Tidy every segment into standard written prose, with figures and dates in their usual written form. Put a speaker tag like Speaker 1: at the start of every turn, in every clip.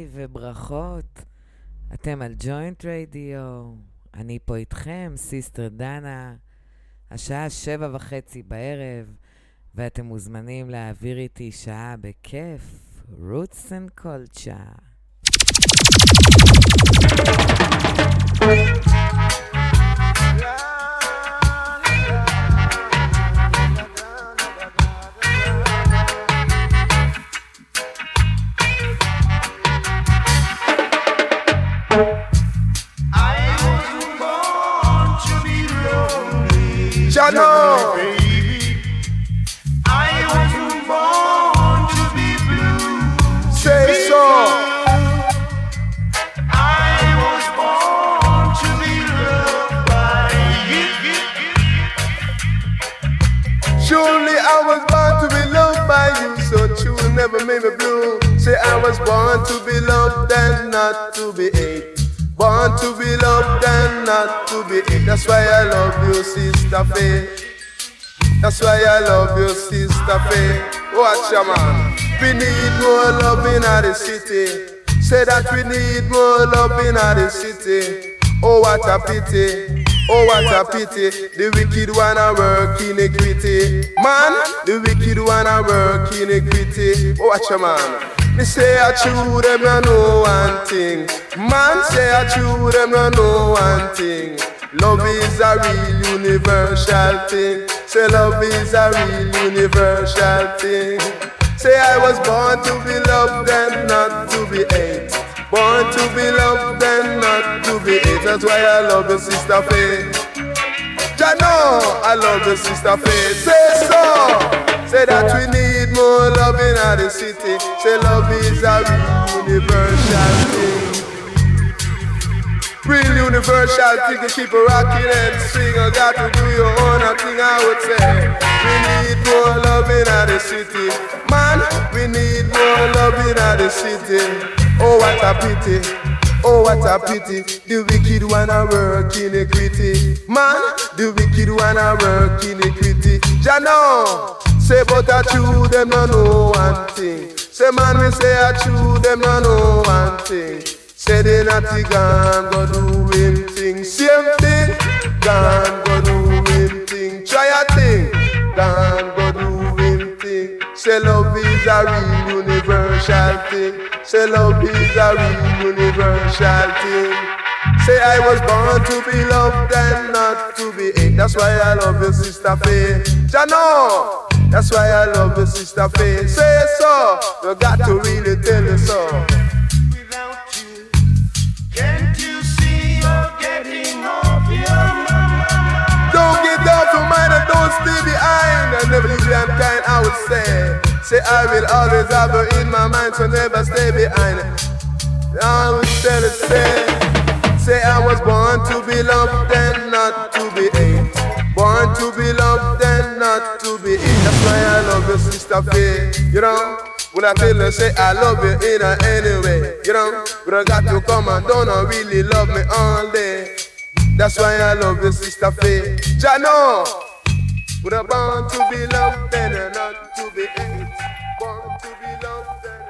Speaker 1: היי וברכות, אתם על ג'וינט רדיו, אני פה איתכם, סיסטר דנה, השעה 7:30 בערב, ואתם מוזמנים להעביר איתי שעה בכיף, Roots and Culture.
Speaker 2: No, baby, I wasn't born to be blue. Say so. I was born to be loved by you. Surely I was born to be loved by you, so true, never made me blue. Say I was born to be loved and not to be hate. Born to be loved and not to be hate. That's why I love you, Sister Faith. That's why I love you, Sister Faith. Watch ya, man. We need more love in the city. Say that we need more love in the city. Oh, what a pity. Oh, what a pity. The wicked wanna work iniquity. Man, the wicked wanna work iniquity. Oh, watch ya, man. Me say I chew them no know one thing. Man say I chew them no know one thing. Love is a real universal thing. Say love is a real universal thing. Say I was born to be loved and not to be hate. Born to be loved and not to be hate. That's why I love you, Sister Faith. Ya know I love you, Sister Faith. Say so. Say that we need more love in the city. Say love is a real universal thing. Real universal thing to keep a rocking and swing. I got to do your own thing, I would say. We need more love in the city. Man, we need more love in the city. Oh, what a pity. Oh, what a pity. The wicked wanna work iniquity. Man, the wicked wanna work iniquity. Ya know. Say but I chew them no know one thing. Say man we say I chew them no know one thing. Say the natty gone go do him thing. Same thing, gone go do him thing. Try a thing, gone go do him thing. Say love is a real universal thing. Say love is a real universal thing. Say I was born to be loved and not to be hate. That's why I love you, Sister Faith. Ya know. That's why I love you, Sister Faith. Say so. You got to really tell you so. Without you, can't you see you're getting off your mind? Don't get down to mine and don't stay behind. And never leave you kind, I would say. Say I will always have you in my mind, so never stay behind. I would tell it, say I was born to be loved and not to be hate. Born to be loved and not to be hate. That's why I love you, Sister Faith. You know, when I tell her, say I love you in any way. You know, but I got to come and don't really love me all day. That's why I love you, Sister Faith. Ya know, we're born to be loved and not to be hate. Born to be loved and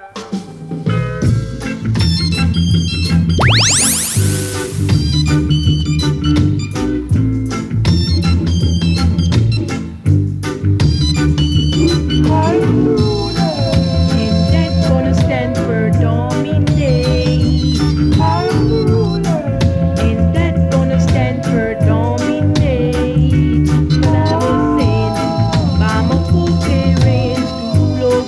Speaker 3: And that's gonna stand for dominate. And that's gonna stand for dominate. But I was saying, by my full parents to rule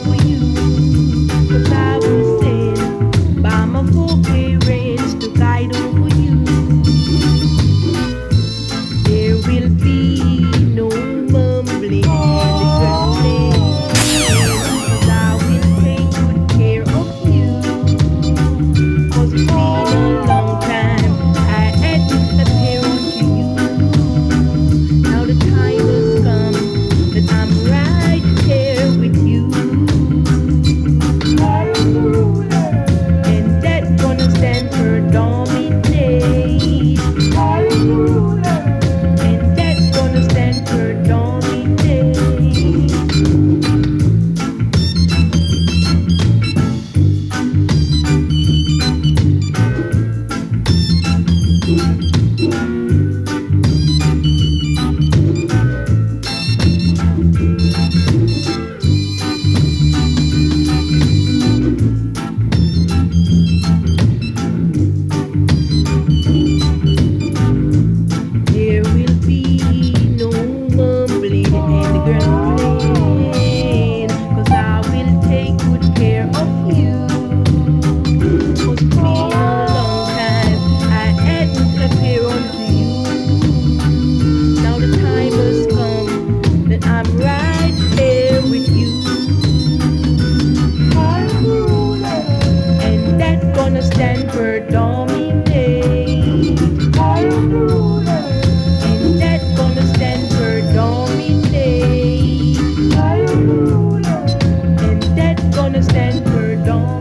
Speaker 3: for dominate. I am the ruler. And that's gonna stand for dominate. I am the ruler. And that's gonna stand for dominate.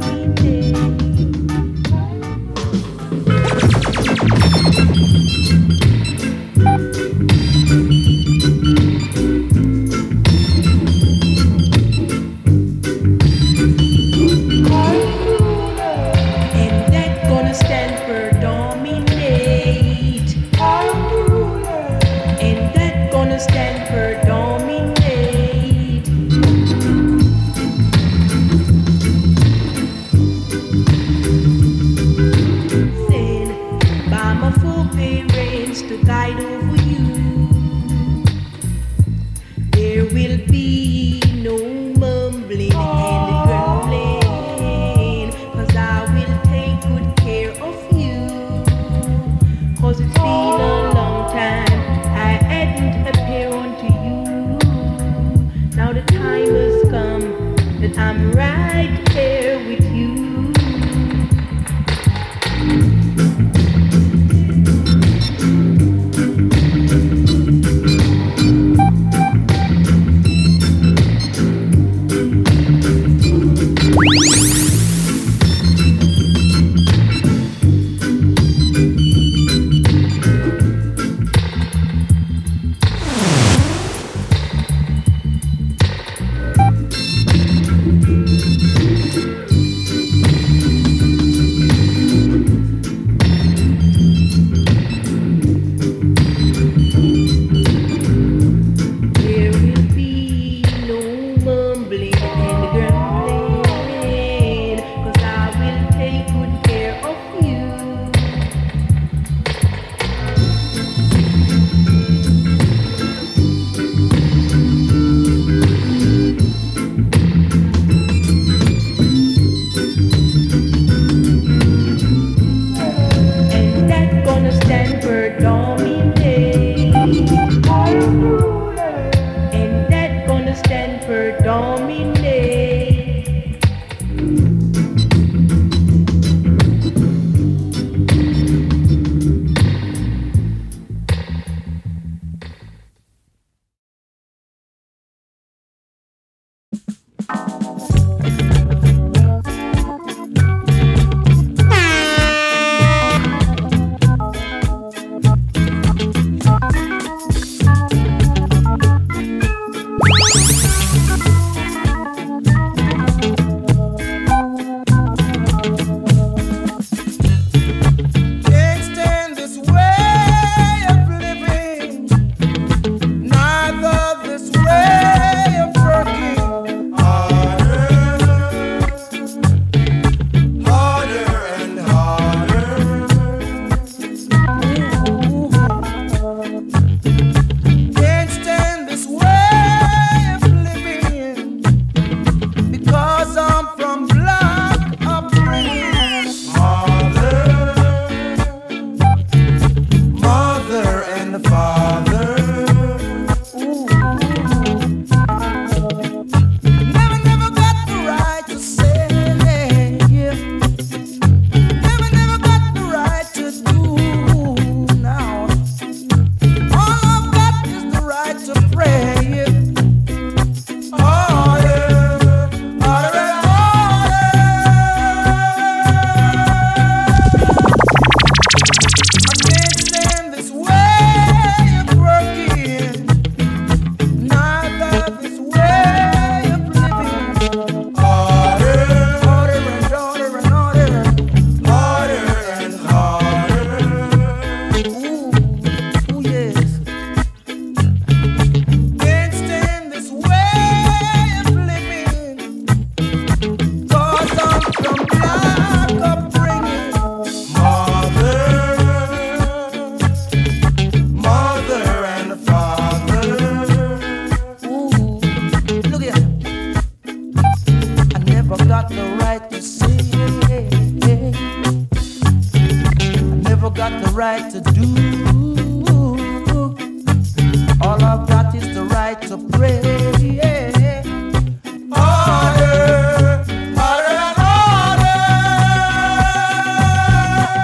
Speaker 4: right to do. All I've got is the right to pray. Order, order, and order.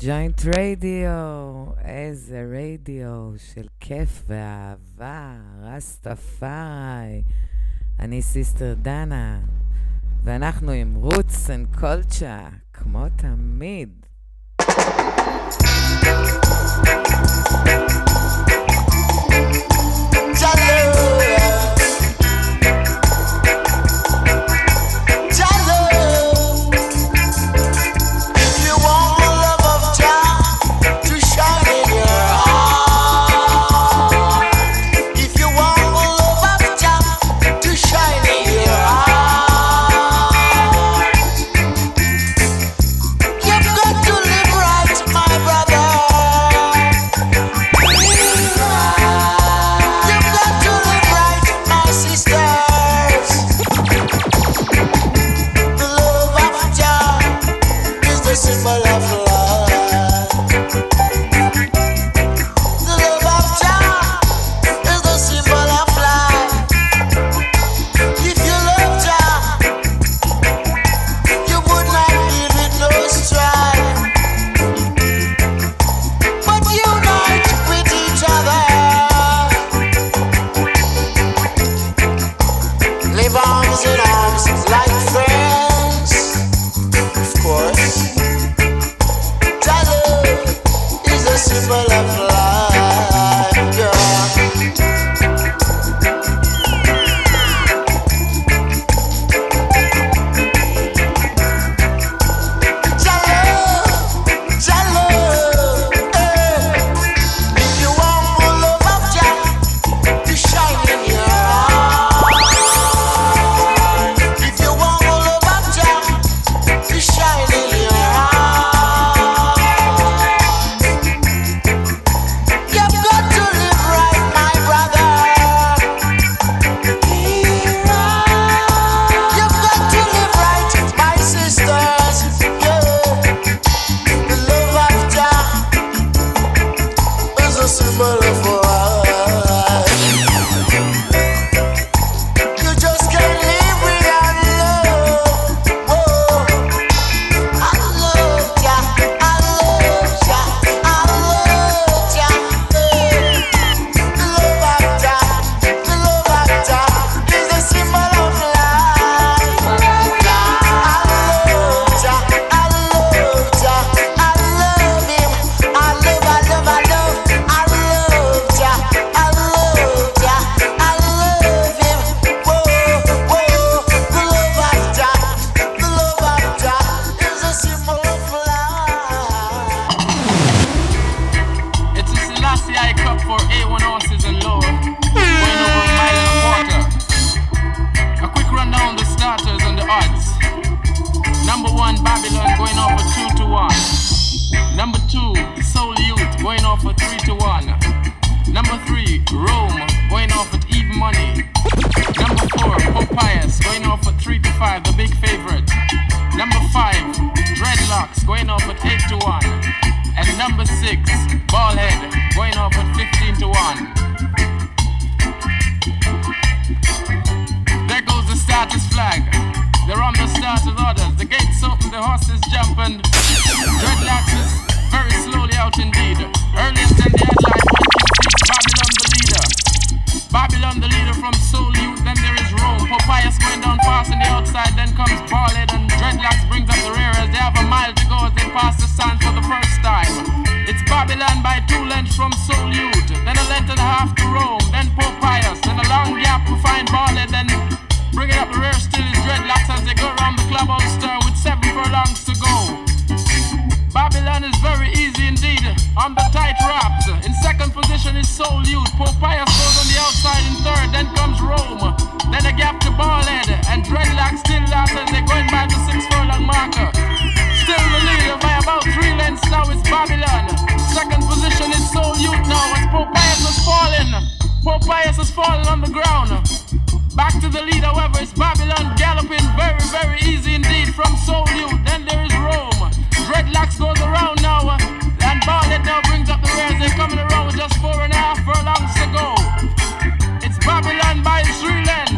Speaker 1: ג'וינט רדיו, איזה רדיו של כיף ואהבה, רסטפארי. אני סיסטר דנה, ואנחנו עם רוטס אנד קולצ'ה, כמו תמיד.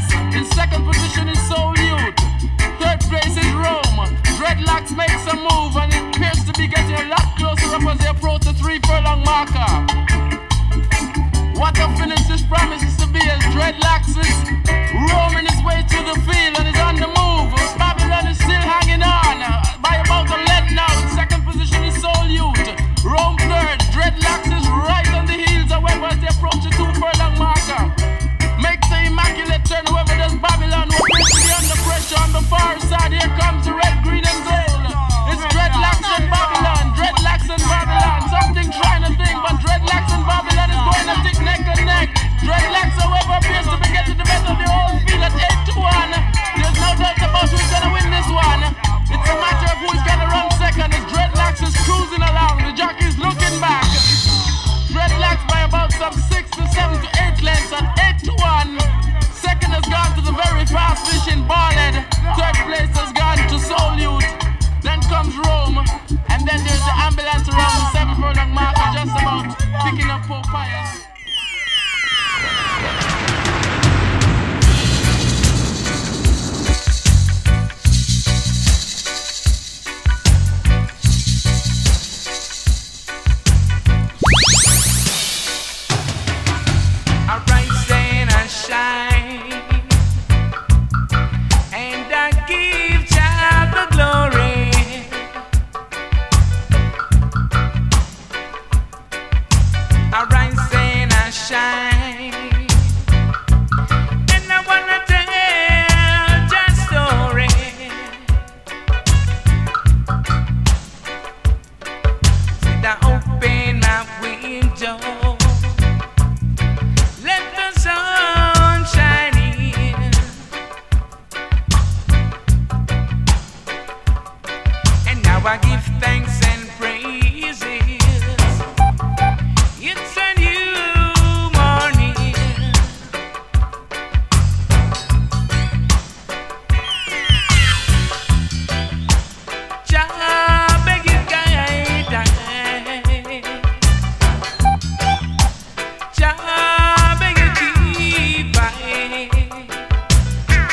Speaker 5: Second position is Soul Youth. Third place is Rome. Dreadlocks make some move. move, and it appears to be getting a lot closer up as they approach the 3 furlong marker. What a finish this promises to be as Dreadlocks is roaming his way to the field and is on the move. Babylon is still hanging on by about a length now. In second position is Soul Youth. Rome third. Dreadlocks is right on the heels of whoever as they approach the 2 furlong marker. Makes the immaculate turn. Whoever does Babylon will be under pressure on the far side. Here comes the red, green, and gold. It's Dreadlocks and Babylon. Dreadlocks and Babylon. Something trying to think, but Dreadlocks and Babylon is going to stick neck and neck. Dreadlocks, however, appears to be getting the better of the whole field at 8-1. There's no doubt about who's going to win this one. It's a matter of who's going to run second. As Dreadlocks is cruising along, the jockey's looking back. Dreadlocks by about some 6 to 7 to 8 lengths at 8-1. Second has gone to the very fast fishing Ballhead. Third place has gone to Soul Youth. Then comes Rome. And then there's the ambulance around the 7 furlong marker, just about picking up Popeyes.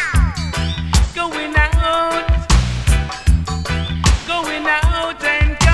Speaker 6: Going out and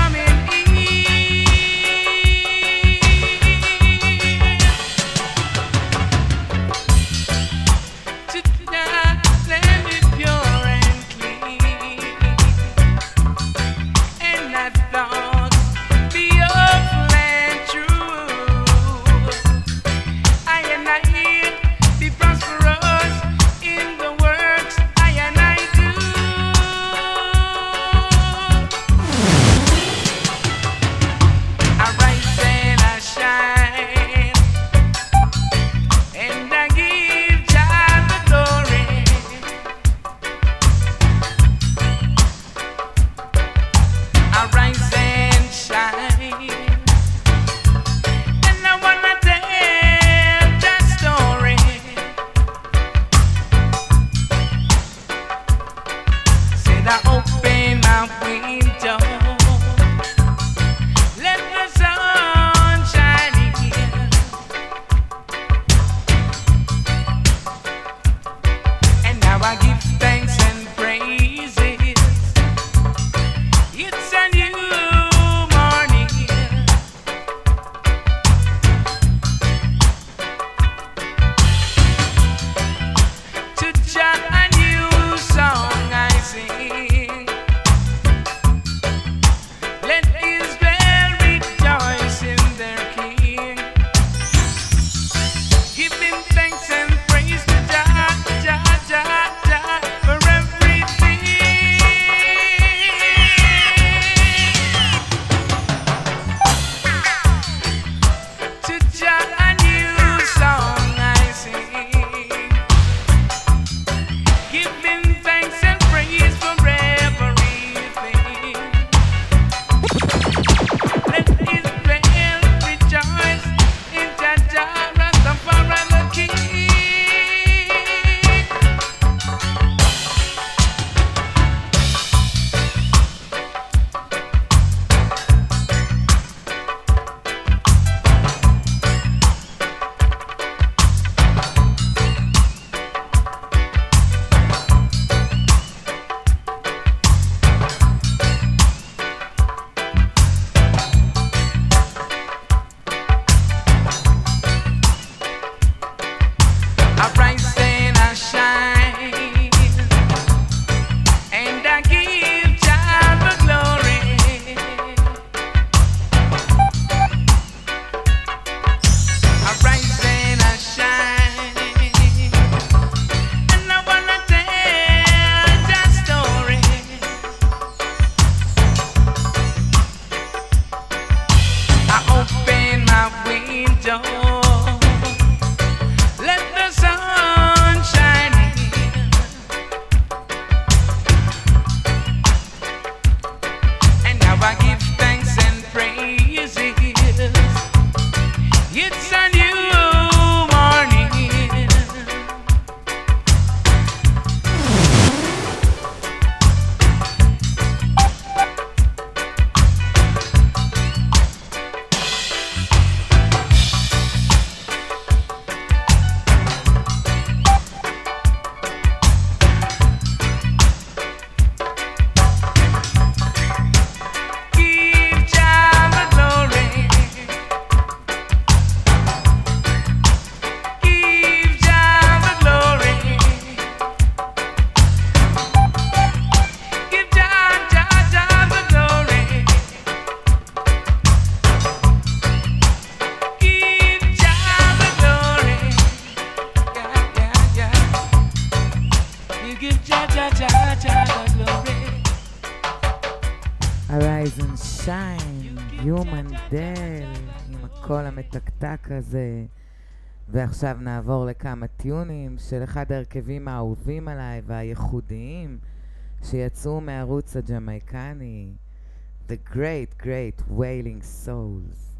Speaker 1: שיין, יומנדל, עם הקול המתקתק הזה. ועכשיו נעבור לכמה טיונים של אחד ההרכבים האהובים עליי והייחודיים שיצאו מערוץ הג'מייקני, The Great Great Wailing Souls.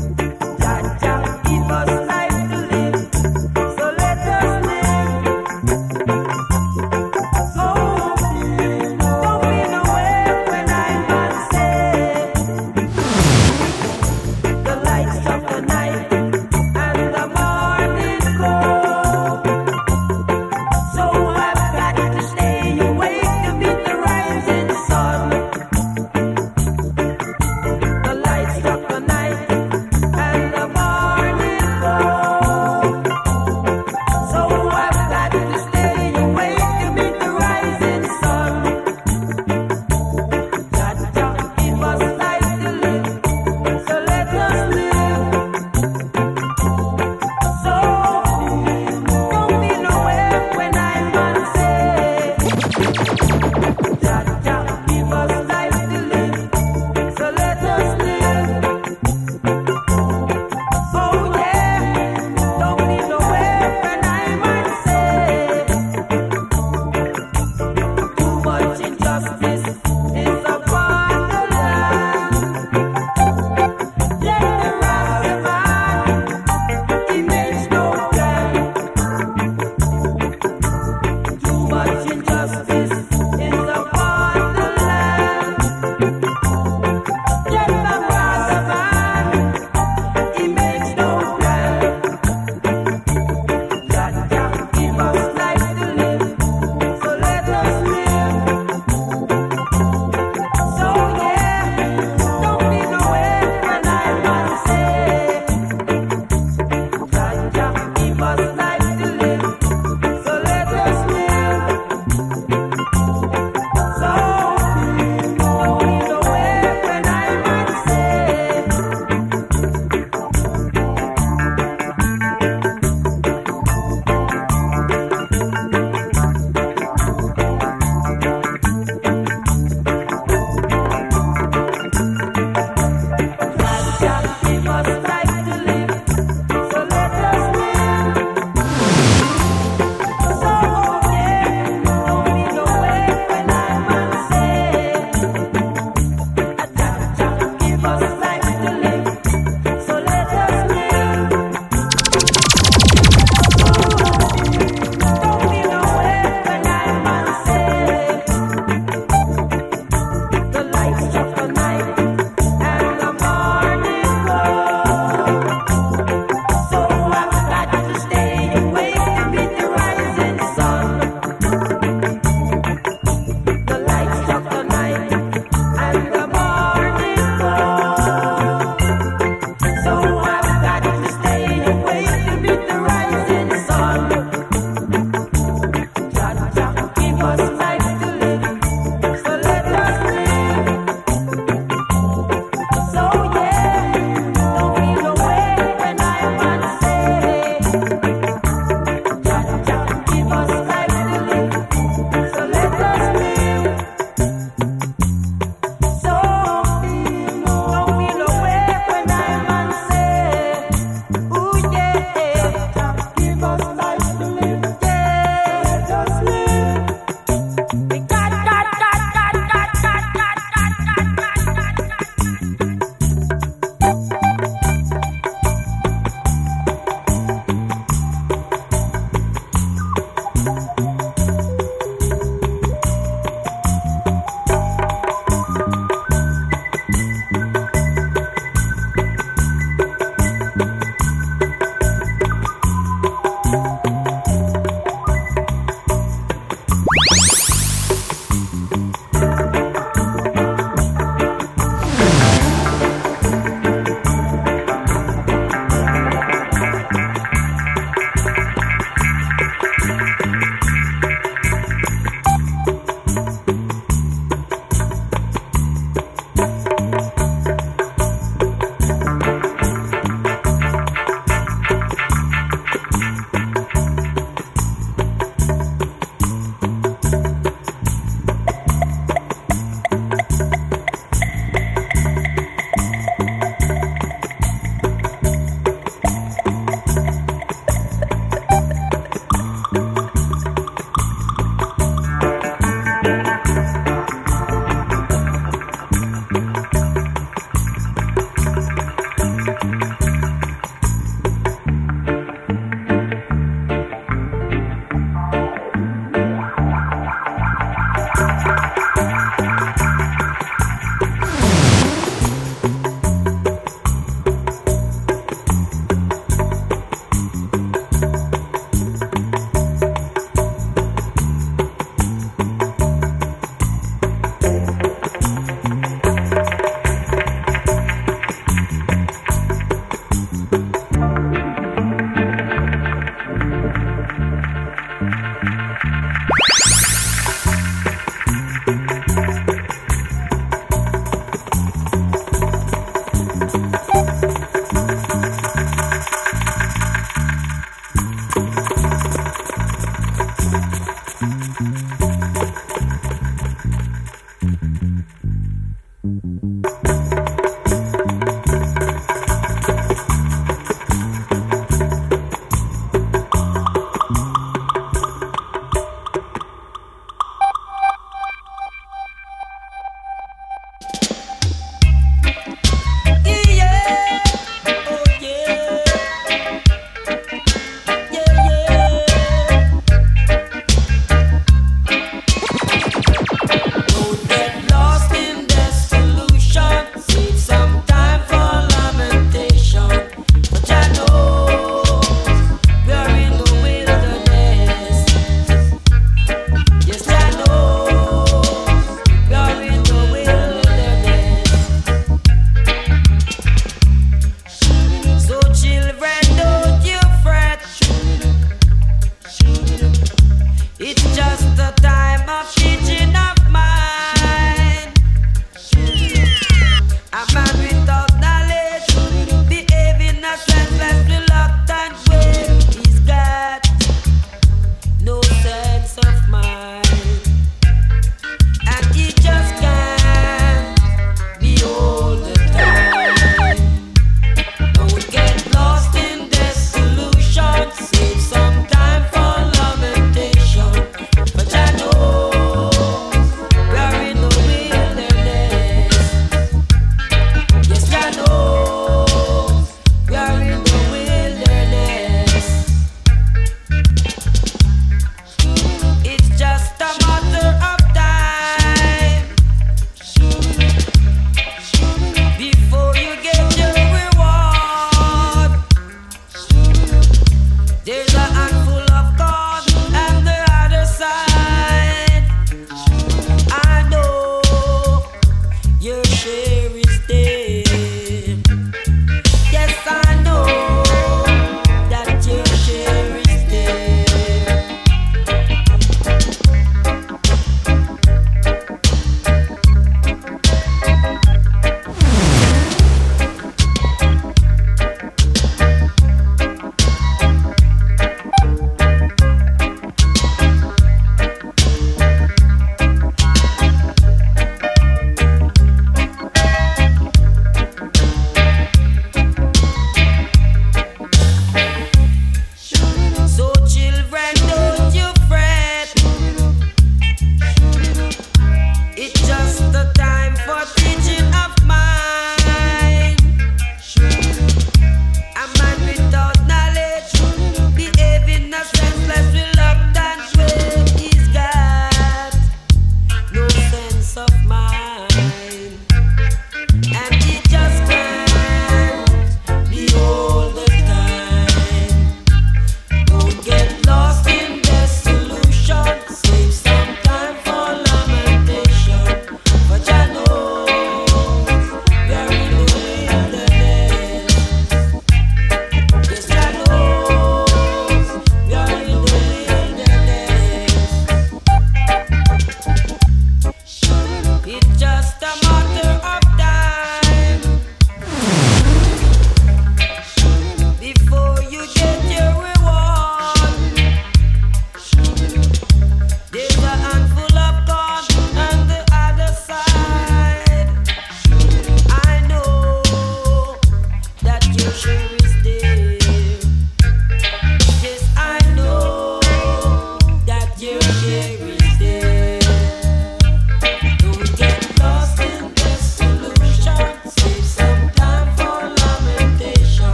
Speaker 6: Jah give us life to live, so let us live.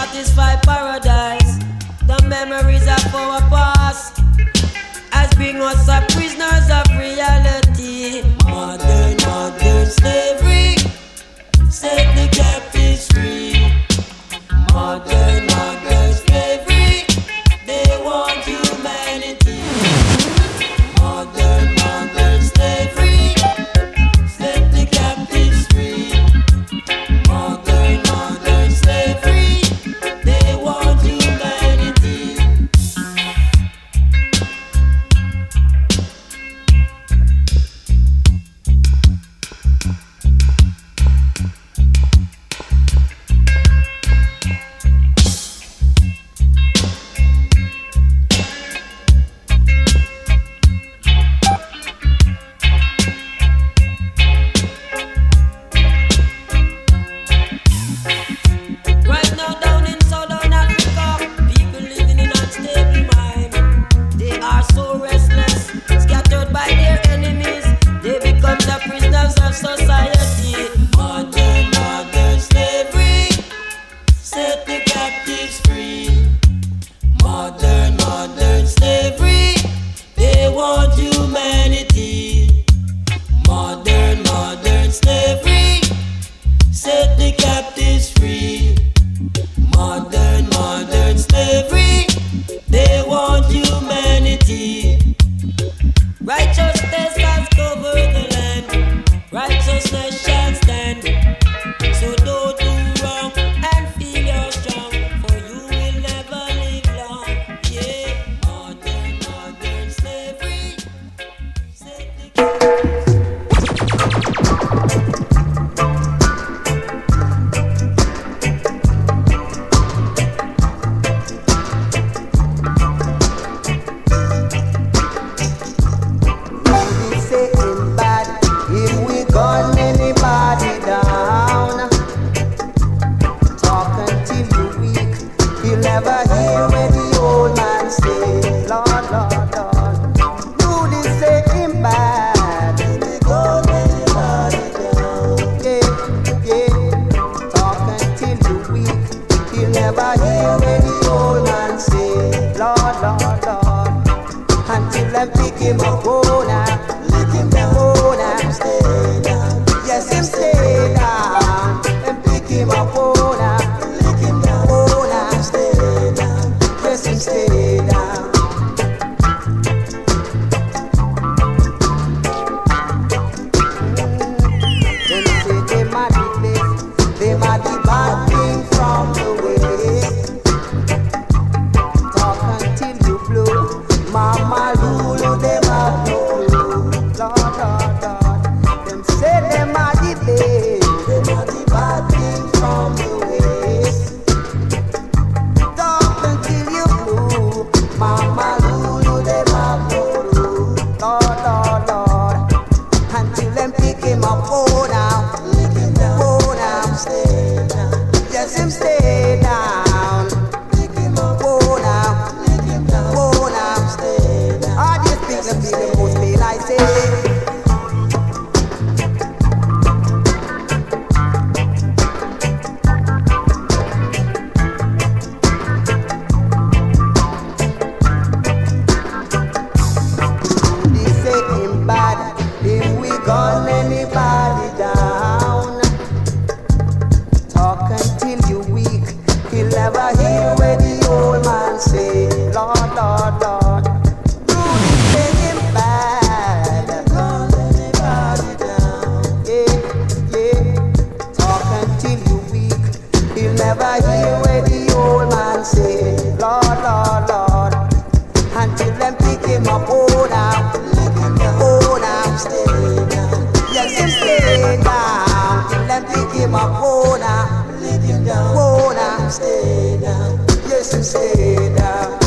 Speaker 6: satisfy paradise. The memories of our past has bring us up prisoners of reality. Modern, modern slavery, set the captives free. Modern, modern slavery, they want humanity. Modern, modern slavery, set the captives free. Modern, modern slavery, they want humanity. Right now down in Southern Africa, people living in unstable mind. They are so restless, scattered by their enemies. They become the prisoners of society. Modern, modern slavery, set the captives free. Modern, modern slavery, they want humanity. Modern, modern slavery, set the captives free. Modern, modern slavery, they want humanity. Righteousness has covered the land, righteousness shall stand. So don't do wrong and feel you're strong, for you will never live long. Yeah, modern, modern slavery, set the
Speaker 7: Maybe say him bad if we gun anybody down. Talk until you weak, he'll never hear where the old man say. Lord, Lord, Lord, do this say him bad if we gun anybody down. Yeah, yeah. Talk until you weak, he'll never hear where the old man say. Lord, Lord, Lord, until them pick him up, oh now, lick him down, oh now, stay down. Yes, him stay down, and pick him up, oh now, lick him down, oh now, stay down. Yes, him stay down. Them say they might be this, they might be bad thing from the waist. Talk until you blow. Mama Lulu, them have no clue. Lord, Lord, Lord, them say them are the day, them are the bad thing from the waist. Talk until you blow. Mama Lulu, them have no clue. Lord, Lord, Lord, until them pick him up, oh now, lick him down, oh now, stay down. Yes, him stay down. Lick him up, oh now, lick him down, oh now, stay down. All these things that be the most pain I say. They say him bad, if we gun anybody down. Talk until you weak, he'll never hear where the old man say. Lord, Lord, Lord, Rudy say him bad, gun anybody down. Yeah, yeah. Talk until you weak, he'll never hear where the old man say. Lord, Lord, Lord, until them pick him up, oh now, oh now, stay down. Yes, him stay down. Till them pick him up, oh now, oh now, stay down. Yes, him stay down.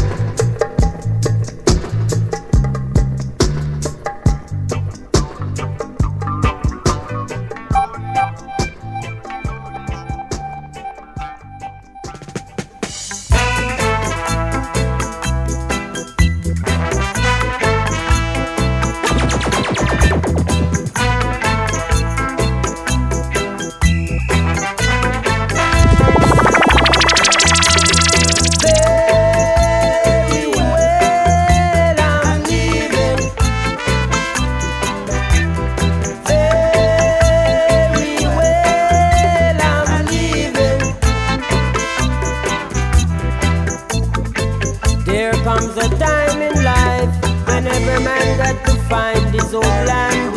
Speaker 6: comes a time in life when every man got to find his own land.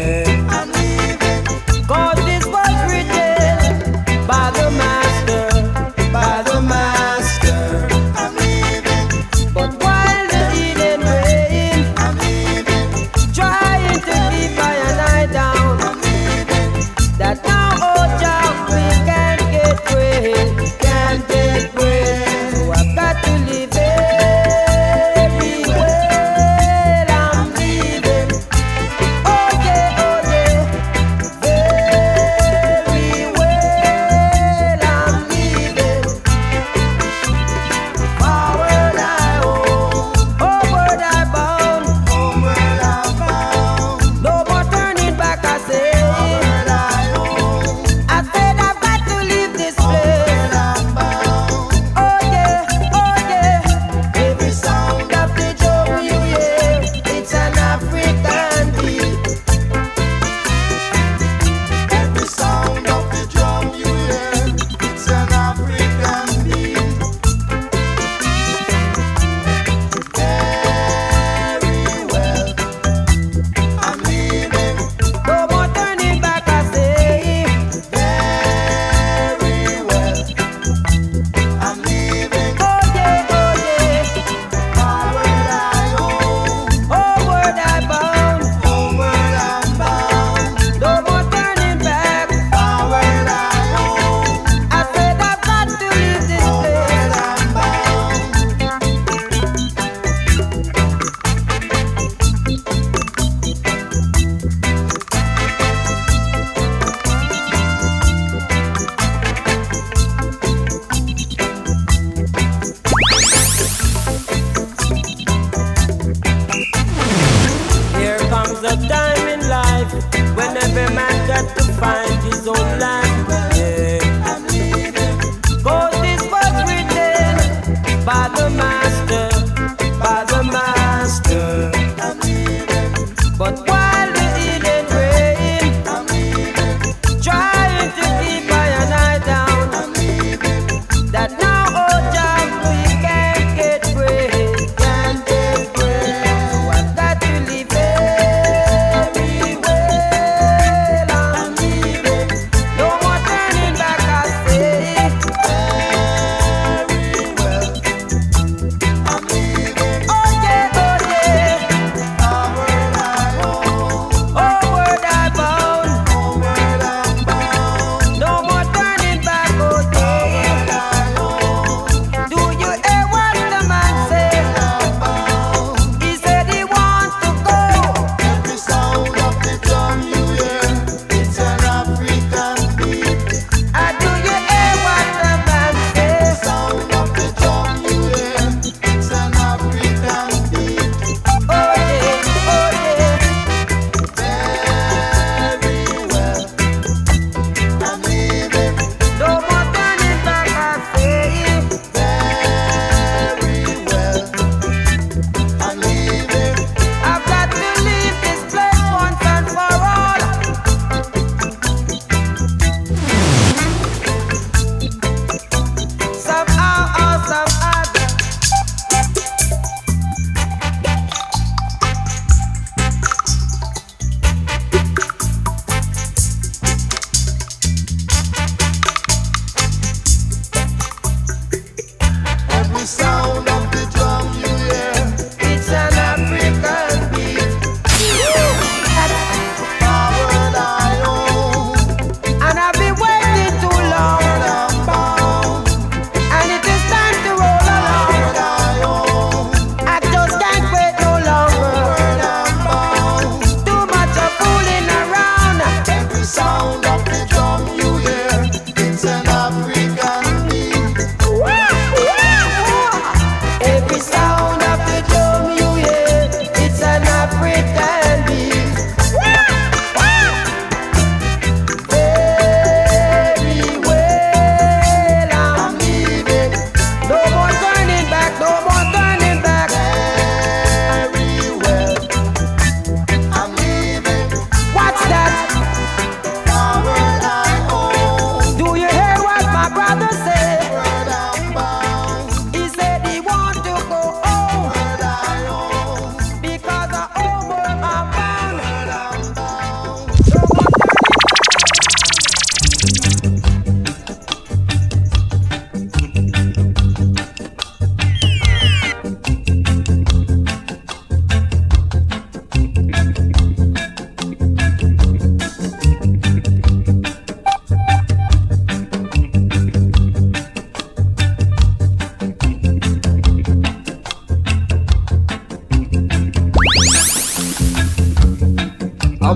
Speaker 6: Cause this was written by the master, by the master. But while the Eden rain, trying to keep I and I down, that now, oh Jah, we can't get bread, can't get bread. So I've got to live very well, I'm leaving. Oh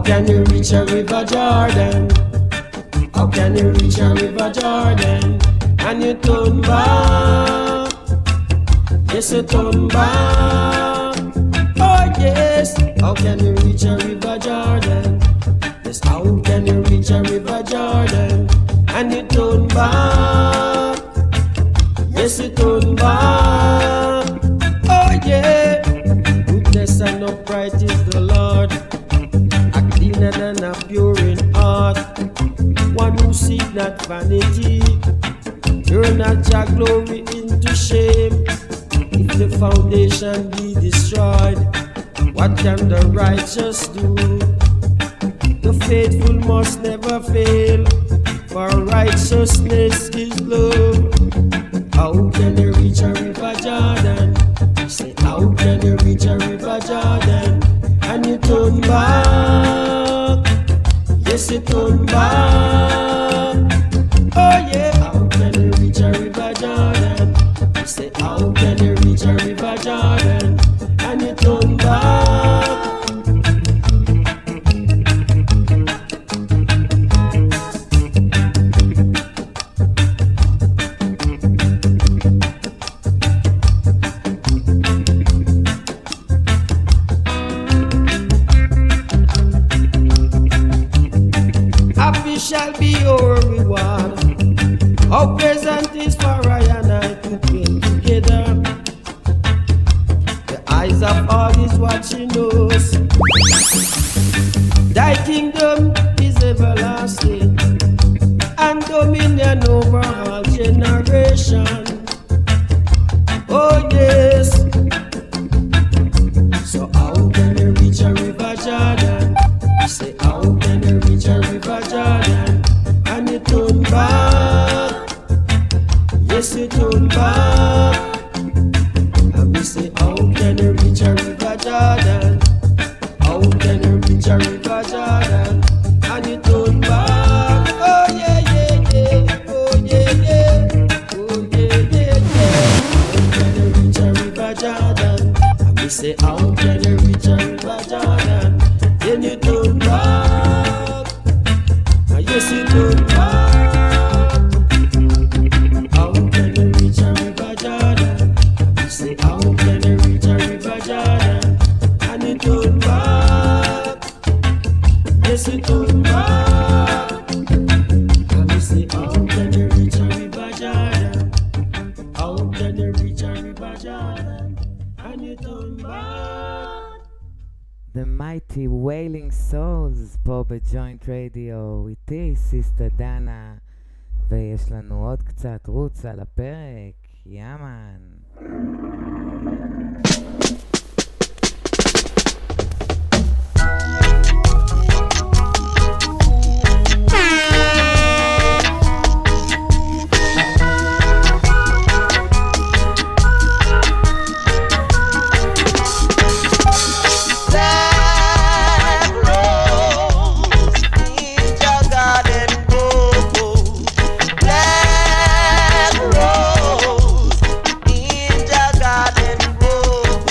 Speaker 8: can you reach a river Jordan? How can you reach a river Jordan? And you turn back. Yes, you turn back. Oh yes. How can you reach a river Jordan? Yes, how can you reach a river Jordan? And you turn back. Yes, you turn back. Oh yeah. Goodness and upright is the Lord, a cleaner than a pure in heart, one who seek not vanity. Turn not your glory into shame. If the foundation be destroyed, what can the righteous do? The faithful must never fail, for righteousness is love. How can you reach a river Jordan? Say, how can you reach a river Jordan? And you turn back. Yes, you turn back. Oh yeah. How can you reach a river Jordan? Say, how can you reach a river Jordan? And you turn back. Happy shall be your reward. How pleasant is for I and I to dwell together. The eyes of all is watching us. Thy kingdom is everlasting, and dominion over all generation. Oh yes. So how can you reach a river Jordan? Say, how can you reach a river Jordan? And you turn back. Yes, you turn back. And we say, how can you reach a river Jordan? How can you reach a river Jordan? And you turn back. Oh yeah, yeah, yeah. Oh yeah, yeah. Oh yeah, yeah, yeah. How can you reach a river Jordan? And we say, how can you reach a river Jordan? Then you turn back. Yes, you turn back. How can you reach a river Jordan? You say, how can you reach a river Jordan? And you turn back. Yes, you turn back. And you say, how can you reach a river Jordan? How can you reach a river Jordan? And you turn back.
Speaker 1: The Mighty Wailing Souls פה בג'וינט רדיו, איתי סיסטר דנה, ויש לנו עוד קצת רוץ על הפרק, יאמן.
Speaker 9: Black rose in the garden.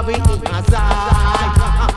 Speaker 9: loving in a Zion.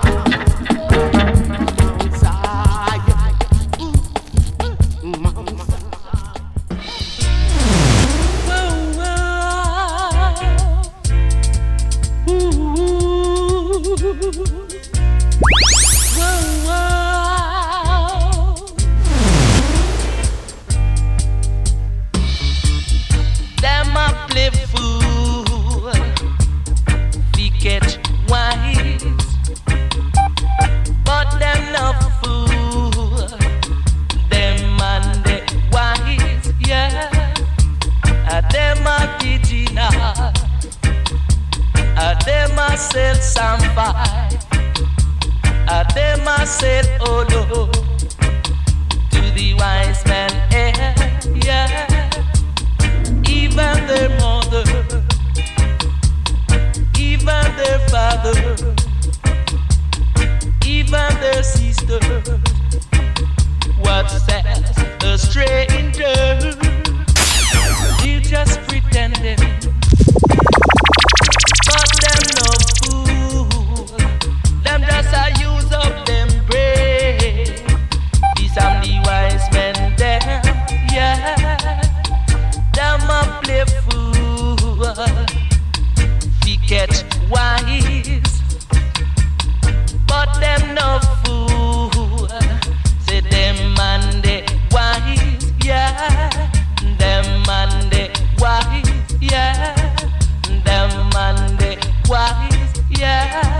Speaker 10: Them a play fool, we get wise, but them not fool. Them and the wise, yeah. Them a original, them a sell some fight, them a sell olo to the wise man, yeah. Even their mother, even their father, even their sister, what says a stranger? You just pretending, but them no fool. Them just a use up them brain. These are the wise men there, yeah. Them a play fool, we get wise, but them no fool. Say them and the wise, yeah. Them and the wise, yeah. Them and the wise, yeah.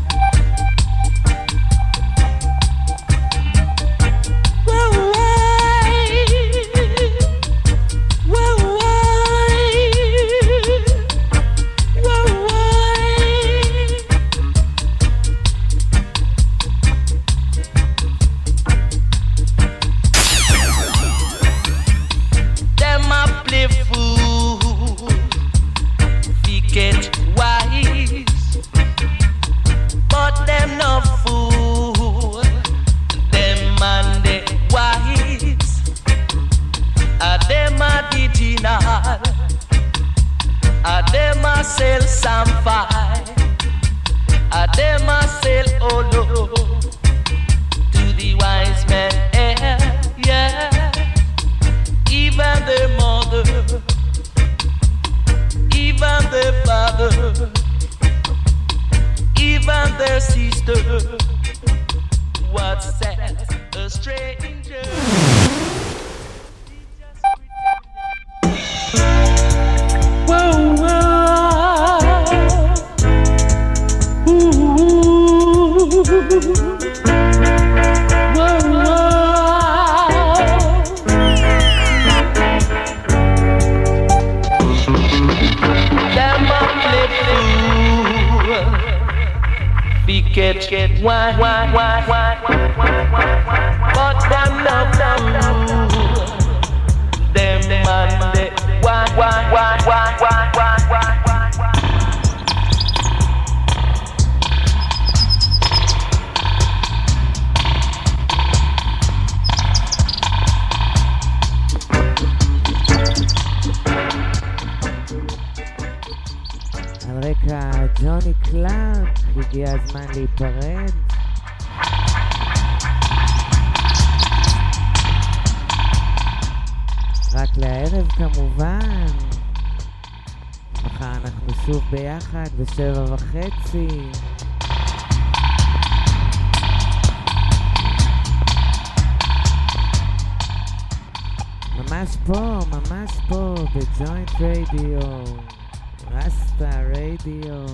Speaker 10: Them a sell some fight, them a sell olo to the wise men, yeah. Even their mother, even their father, even their sister, what says a stranger? Whoa, whoa, ooh, whoa, them a play fool, we get wine, but them love them man they why.
Speaker 1: על רקע ג'וני קלארק, הגיע הזמן להיפרד. רק לערב כמובן. מחר אנחנו שוב ביחד ב7:30. ממש פה בג'וינט רדיו, רסטה רדיו.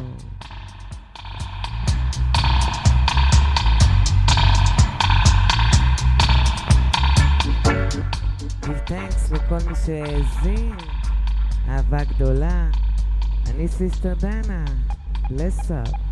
Speaker 1: give thanks לכל מי שהאזין, אהבה גדולה. אני סיסטר דנה, bless up.